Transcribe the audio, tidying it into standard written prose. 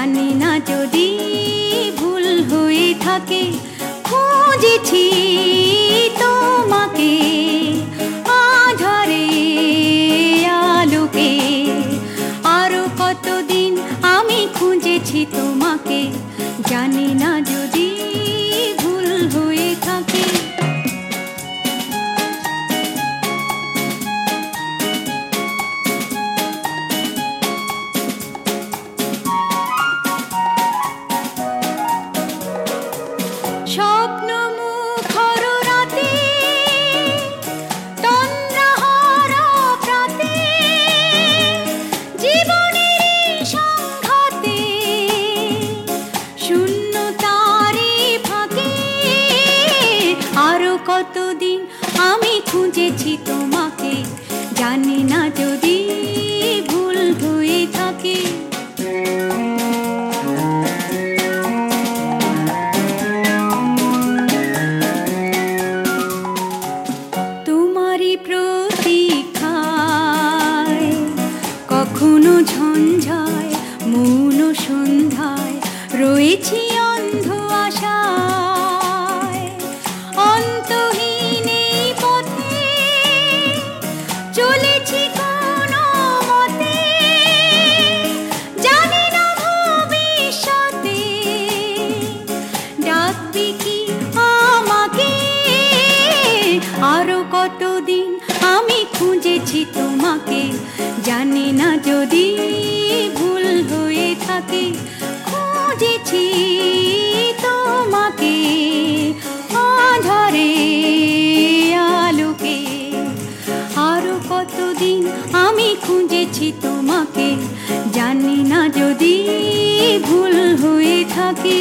জানি না যদি ভুল হয়ে থাকে, খুঁজেছি তোমাকে আধারে আলোকে। আরো কতদিন আমি খুঁজেছি তোমাকে, জানি না যদি ভুল হয়ে থাকে। স্বপ্ন মুখর রাতে, তন্দ্রাহারা প্রাতে, জীবনের সংঘাতে, শূন্যতারে ফাঁকে। আরো কতদিন আমি খুঁজেছি তোমাকে, জানি না যদি ভুল হয়ে থাকে। তোমারই প্রতীক্ষায় কখনো ঝঞ্ঝায় মৌন সন্ধ্যায় রয়েছি অন্ধ আশায়। অন্তহীন এই পথে চলেছি কোনো মতে, জানি না ভবিষ্যতে ডাকবি কি আমাকে। আরো কতদিন আমি খুঁজেছি তোমাকে, জানি না যদি ভুল হয়ে থাকে। খুঁজেছি তোমাকে আধারে আলোকে। আরো কতদিন আমি খুঁজেছি তোমাকে, জানি না যদি ভুল হয়ে থাকে।